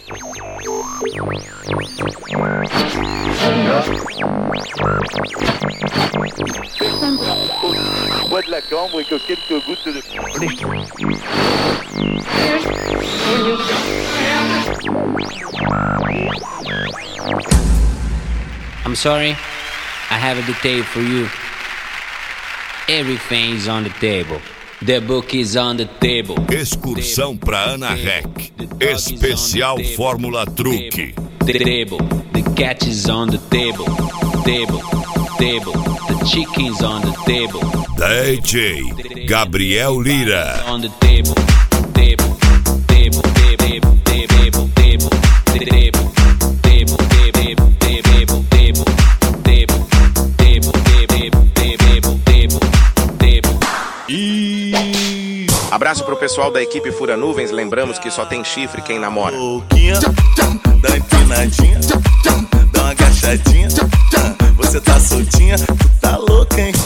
Bois de la cambre et que quelques gouttes de... I'm sorry, I have a detail for you. Everything is on the table. The book is on the table. Excursão pra Ana Rec. Especial Fórmula Truque. Table. The cat is on the table. Table. Table. The chicken's on the table. DJ Gabriel Lira. On the table. Table. Table. Table. Table. Table. Table. Abraço pro pessoal da equipe Fura Nuvens. Lembramos que só tem chifre quem namora. Louquinha, dá empinadinha, dá uma agachadinha. Você tá soltinha, tu tá louca, hein?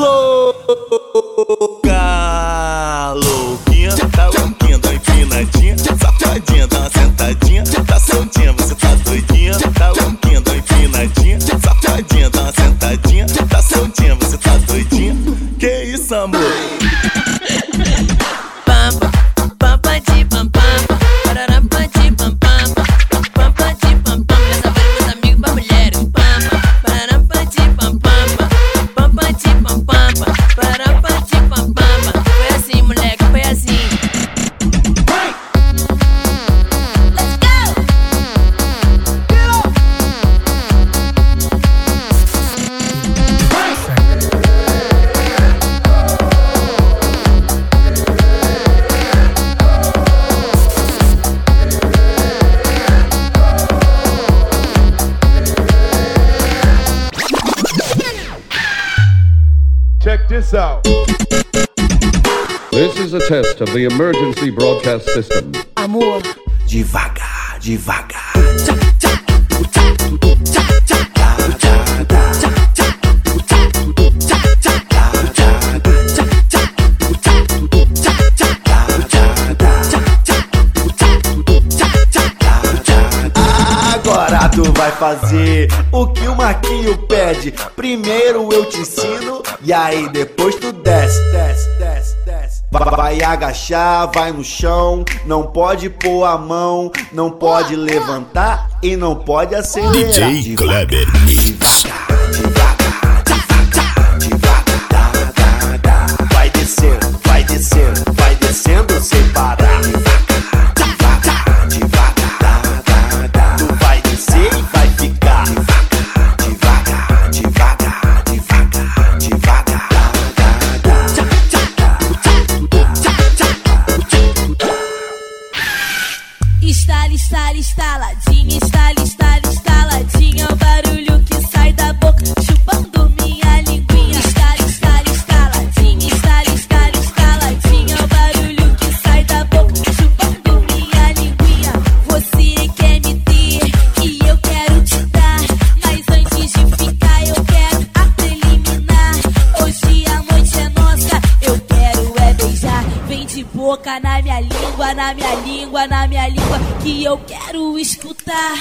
Louca, louquinha, tá louquinha, dá uma empinadinha, safadinha, dá uma sentadinha. Tá soltinha, você tá doidinha, tá louquinha, dá uma empinadinha, safadinha, dá uma sentadinha. Tá soltinha, você tá doidinha. Que isso, amor? Check this out. This is a test of the emergency broadcast system. Amor, devagar, devagar. Agora tu vai fazer o que o Marquinho pede. Primeiro eu te ensino e aí depois tu desce, desce, desce, desce. Vai agachar, vai no chão, não pode pôr a mão, não pode levantar e não pode acelerar. DJ Kleber Mix. Devagar, devagar, devagar, devagar. Vai descendo, vai descendo, vai descendo sem parar. Devagar, devagar, devagar. Tu vai descer e vai ficar. Devagar, devagar, devagar, devagar. Estala, estala, estaladinha, estala, estala, estaladinha. O barulho que sai da boca, chupando minha linguinha. Estala, estala, estaladinha, estala, estala, estaladinha. O barulho que sai da boca, chupando minha linguinha. Você quer me ter e eu quero te dar, mas antes de ficar eu quero a preliminar. Hoje a noite é nossa, eu quero é beijar. Vem de boca na minha língua, na minha língua, na minha língua, que eu quero escutar.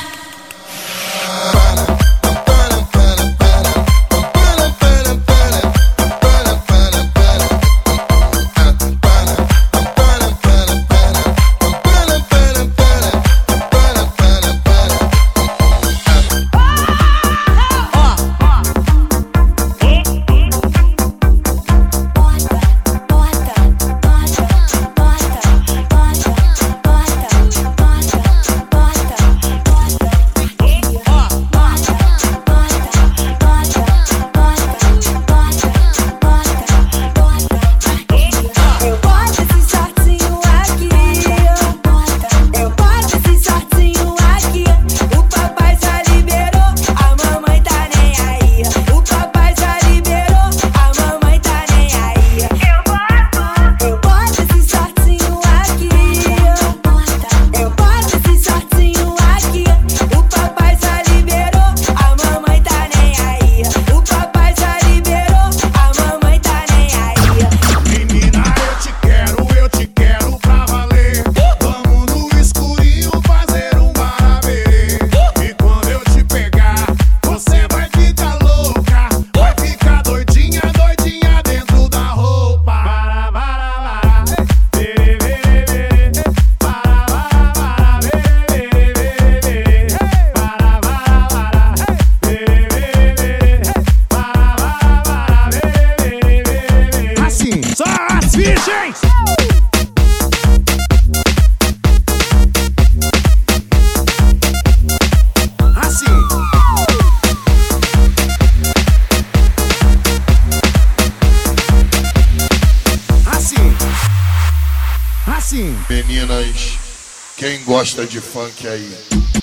Quem gosta de funk aí?